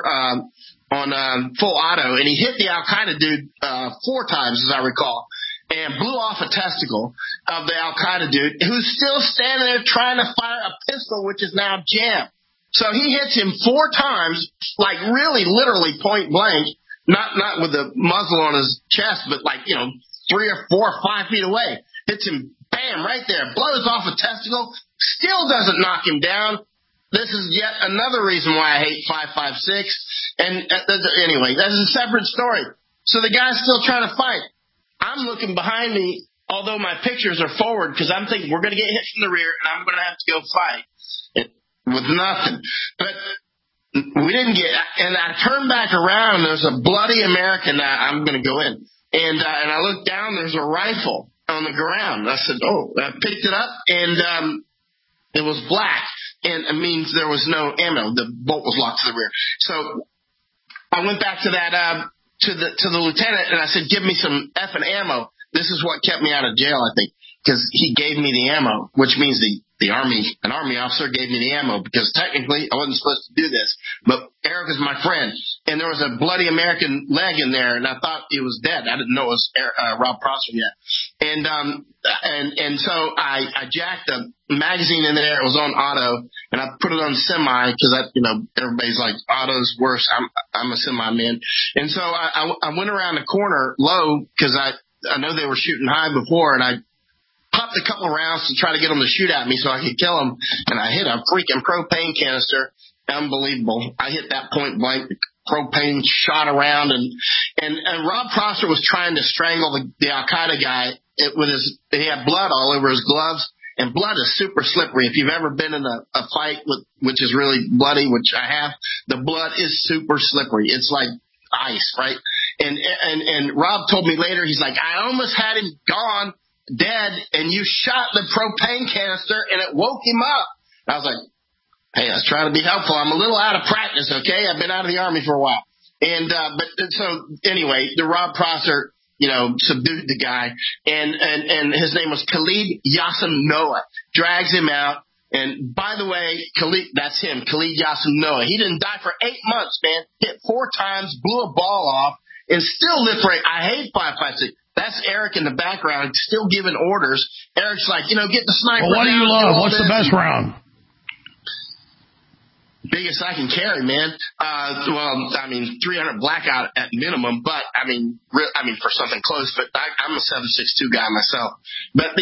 on full auto, and he hit the Al-Qaeda dude 4 times, as I recall, and blew off a testicle of the Al-Qaeda dude, who's still standing there trying to fire a pistol, which is now jammed. So he hits him 4 times, like really, literally point blank, not with the muzzle on his chest, but 3 or 4 or 5 feet away. Hits him, bam, right there, blows off a testicle, still doesn't knock him down. This is yet another reason why I hate 5.56. And anyway, that's a separate story. So the guy's still trying to fight. I'm looking behind me, although my pictures are forward, because I'm thinking we're going to get hit from the rear, and I'm going to have to go fight with nothing. But we didn't get. And I turned back around. There's a bloody American. I'm going to go in, and I looked down. There's a rifle on the ground. I said, "Oh!" I picked it up, and it was black. And it means there was no ammo. The bolt was locked to the rear. So I went back to that to the lieutenant, and I said, "Give me some effing ammo." This is what kept me out of jail, I think, because he gave me the ammo, which means an Army officer gave me the ammo because technically I wasn't supposed to do this. But Eric is my friend, and there was a bloody American leg in there, and I thought he was dead. I didn't know it was Rob Prosser yet. And so I jacked a magazine in there. It was on auto, and I put it on semi because everybody's like, auto's worse. I'm a semi man. And so I went around the corner low because I know they were shooting high before, and I popped a couple rounds to try to get them to shoot at me so I could kill them, and I hit a freaking propane canister. Unbelievable. I hit that point blank. Propane shot around, and Rob Prosser was trying to strangle the Al-Qaeda guy he had blood all over his gloves, and blood is super slippery. If you've ever been in a fight which is really bloody, which I have, the blood is super slippery. It's like ice, right? And Rob told me later, he's like, I almost had him gone dead, and you shot the propane canister, and it woke him up. I was like, hey, I was trying to be helpful. I'm a little out of practice, okay? I've been out of the Army for a while. So anyway, the Rob Prosser, subdued the guy, and his name was Khalid Yassim Noah. Drags him out, and by the way, that's him, Khalid Yassim Noah. He didn't die for 8 months, man. Hit 4 times, blew a ball off, and still lived for 8. I hate 5.56. That's Eric in the background, still giving orders. Eric's like, get the sniper. Well, what do you love? What's the best round? Biggest I can carry, man. 300 blackout at minimum, but for something close. But I'm a 7.62 guy myself. But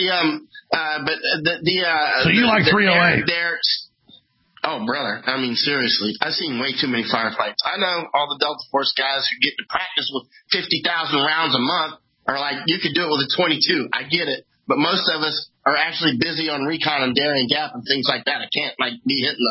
so you like 308? Oh, brother. Seriously, I've seen way too many firefights. I know all the Delta Force guys who get to practice with 50,000 rounds a month are like, you could do it with a 22. I get it. But most of us are actually busy on recon and Darien Gap and things like that. I can't be hitting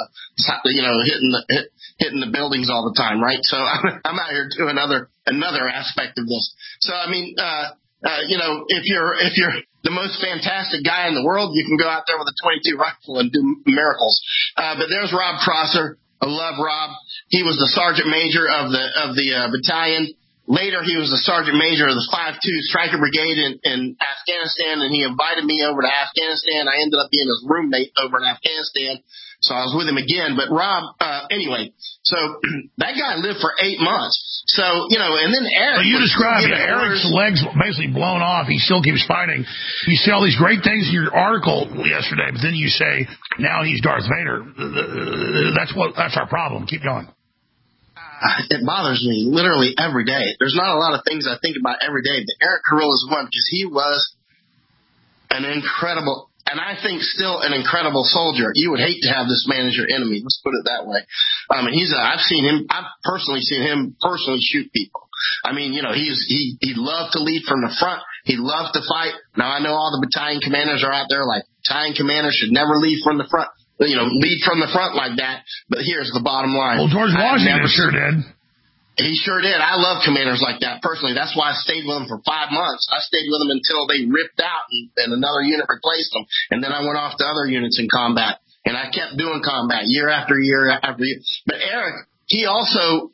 the buildings all the time, right? So I'm out here doing another aspect of this. So if you're the most fantastic guy in the world, you can go out there with a 22 rifle and do miracles. But there's Rob Prosser. I love Rob. He was the sergeant major of the battalion. Later, he was the sergeant major of the 5.2 Stryker Brigade in Afghanistan, and he invited me over to Afghanistan. I ended up being his roommate over in Afghanistan, so I was with him again. But Rob, anyway, so that guy lived for 8 months. So, and then Eric. So you described Eric's legs basically blown off. He still keeps fighting. You say all these great things in your article yesterday, but then you say now he's Darth Vader. That's our problem. Keep going. It bothers me literally every day. There's not a lot of things I think about every day, but Eric Carrilla is one because he was an incredible, and I think still an incredible soldier. You would hate to have this man as your enemy. Let's put it that way. I've personally seen him shoot people. He loved to lead from the front. He loved to fight. Now I know all the battalion commanders are out there like battalion commanders should never lead from the front. Lead from the front like that. But here's the bottom line. Well, George Washington sure did. He sure did. I love commanders like that personally. That's why I stayed with them for 5 months. I stayed with them until they ripped out and another unit replaced them. And then I went off to other units in combat. And I kept doing combat year after year after year. But Eric, he also,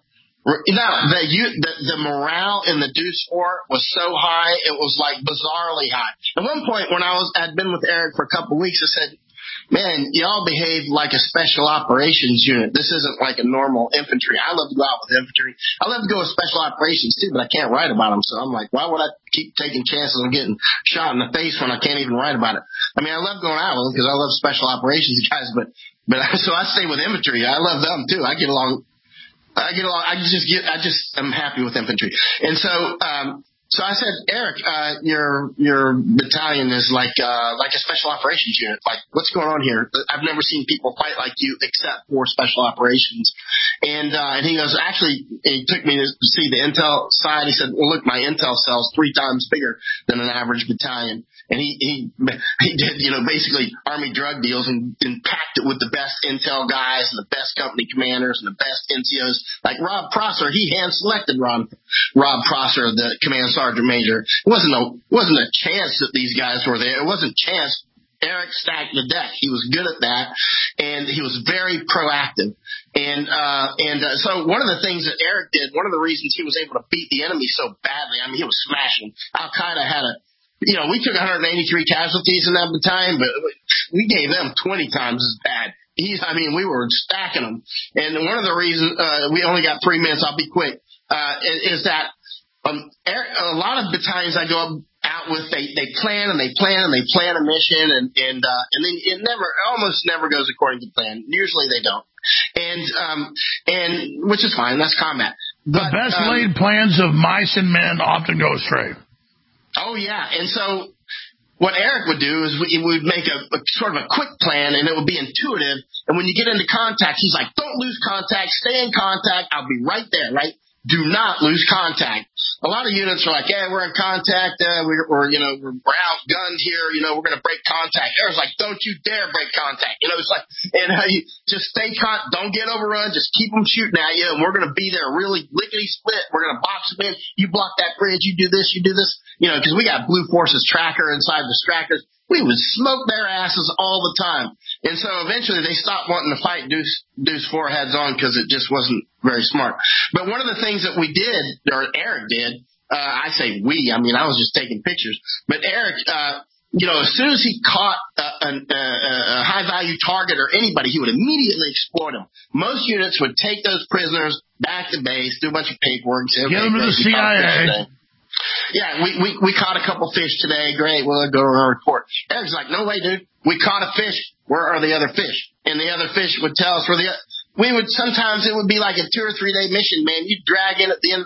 the morale in the Deuce War was so high, it was like bizarrely high. At one point when I'd been with Eric for a couple of weeks, I said, man, y'all behave like a special operations unit. This isn't like a normal infantry. I love to go out with infantry. I love to go with special operations too, but I can't write about them. So I'm like, why would I keep taking chances on getting shot in the face when I can't even write about it? I love going out with them because I love special operations guys, but so I stay with infantry. I love them too. I get along. I'm happy with infantry. And so I said, Eric, your battalion is like a special operations unit. Like, what's going on here? I've never seen people fight like you except for special operations. And he goes, actually, he took me to see the intel side. He said, well, look, my intel cell's 3 times bigger than an average battalion. And he did, basically Army drug deals and packed it with the best intel guys and the best company commanders and the best NCOs. Like Rob Prosser, he hand-selected Rob Prosser, the command sergeant major. It wasn't a chance that these guys were there. It wasn't chance. Eric stacked the deck. He was good at that, and he was very proactive. So one of the things that Eric did, one of the reasons he was able to beat the enemy so badly, he was smashing. Al-Qaeda we took 183 casualties in that battalion, but we gave them 20 times as bad. We were stacking them. And one of the reasons we only got 3 minutes, I'll be quick, is that a lot of battalions I go out with, they plan and they plan and they plan a mission, and then it almost never goes according to plan. Usually they don't, and which is fine. That's combat. The best laid plans of mice and men often go astray. Oh yeah, and so what Eric would do is we would make a sort of a quick plan, and it would be intuitive. And when you get into contact, he's like, "Don't lose contact. Stay in contact. I'll be right there." Right. Do not lose contact. A lot of units are like, "Yeah, we're in contact. We're outgunned here. We're going to break contact." Eric's like, "Don't you dare break contact." It's like, and you just stay don't get overrun. Just keep them shooting at you, and we're going to be there really lickety split. We're going to box them in. You block that bridge. You do this. You do this. Because we got Blue Forces tracker inside the Strackers. We would smoke their asses all the time. And so eventually they stopped wanting to fight Deuce 4 heads on because it just wasn't very smart. But one of the things that we did, or Eric did, I say we, I was just taking pictures, but Eric, as soon as he caught a high-value target or anybody, he would immediately exploit them. Most units would take those prisoners back to base, do a bunch of paperwork, say, "Get them to the CIA." Yeah, we caught a couple fish today. Great, we'll go to our report. Eric's like, "No way, dude. We caught a fish. Where are the other fish?" And the other fish would tell us where sometimes it would be like a 2 or 3 day mission, man. You'd drag in at the end.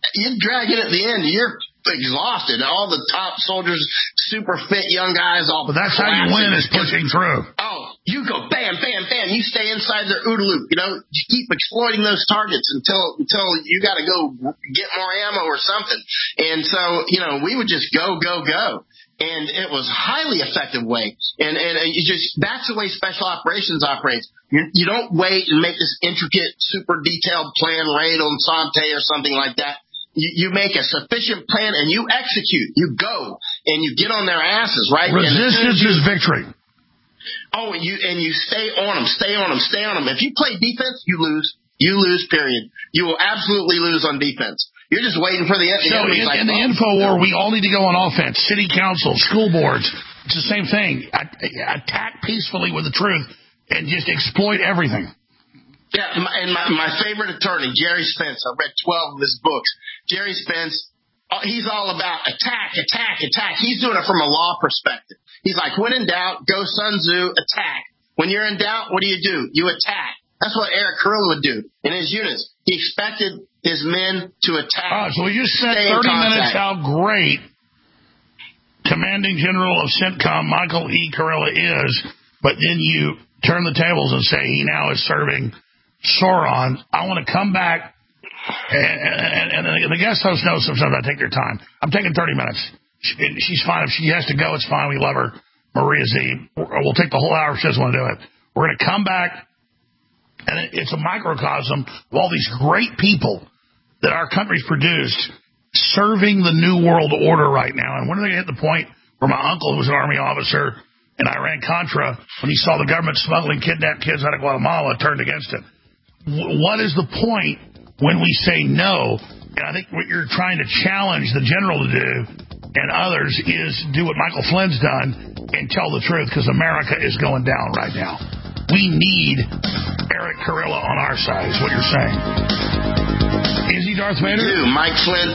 You're exhausted. All the top soldiers, super fit young guys, all. But that's how you win, is pushing through. Oh, you go bam, bam, bam. You stay inside their OODA loop. You keep exploiting those targets until you got to go get more ammo or something. And so we would just go. And it was a highly effective way. And that's the way special operations operates. You don't wait and make this intricate, super detailed plan, raid on Sante or something like that. You make a sufficient plan and you execute. You go and you get on their asses, right? Resistance is victory. Oh, and you stay on them. If you play defense, you lose. You lose, period. You will absolutely lose on defense. You're just waiting for the enemy. So in the info war, we all need to go on offense. City council, school boards, it's the same thing. Attack peacefully with the truth and just exploit everything. Yeah, and my favorite attorney, Jerry Spence. I read 12 of his books. Jerry Spence, he's all about attack. He's doing it from a law perspective. He's like, when in doubt, go Sun Tzu, attack. When you're in doubt, what do? You attack. That's what Eric Carrillo would do in his units. He expected his men to attack. So we just spent 30 minutes how great Commanding General of CENTCOM Michael E. Carrillo is, but then you turn the tables and say he now is serving Sauron. I want to come back, and the guest host knows sometimes I take their time. I'm taking 30 minutes. She's fine. If she has to go, it's fine. We love her. Maria Z. We'll take the whole hour if she doesn't want to do it. We're going to come back, and it's a microcosm of all these great people that our country's produced serving the New World Order right now. And when are they going to hit the point where my uncle, who was an Army officer in Iran-Contra, when he saw the government smuggling kidnapped kids out of Guatemala, turned against it? What is the point when we say no? And I think what you're trying to challenge the general to do and others is do what Michael Flynn's done and tell the truth, because America is going down right now. We need Eric Carrillo on our side, is what you're saying. Is he Darth Vader? We do. Mike Flynn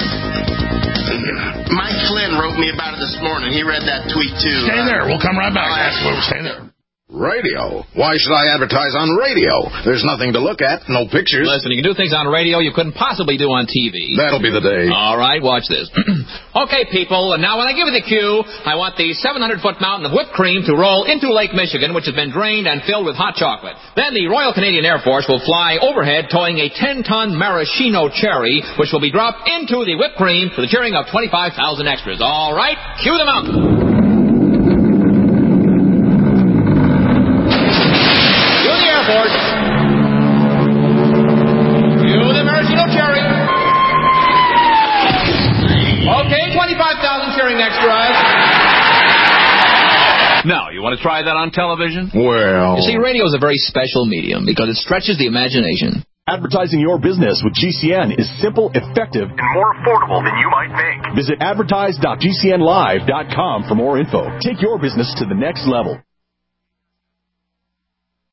wrote me about it this morning. He read that tweet, too. Stay there. We'll come right back. Stay there. Radio? Why should I advertise on radio? There's nothing to look at, no pictures. Listen, you can do things on radio you couldn't possibly do on TV. That'll be the day. All right, watch this. Okay, people, and now when I give you the cue, I want the 700-foot mountain of whipped cream to roll into Lake Michigan, which has been drained and filled with hot chocolate. Then the Royal Canadian Air Force will fly overhead towing a 10-ton maraschino cherry, which will be dropped into the whipped cream for the cheering of 25,000 extras. All right, cue the mountain. Now, you want to try that on television? Well... You see, radio is a very special medium because it stretches the imagination. Advertising your business with GCN is simple, effective, and more affordable than you might think. Visit advertise.gcnlive.com for more info. Take your business to the next level.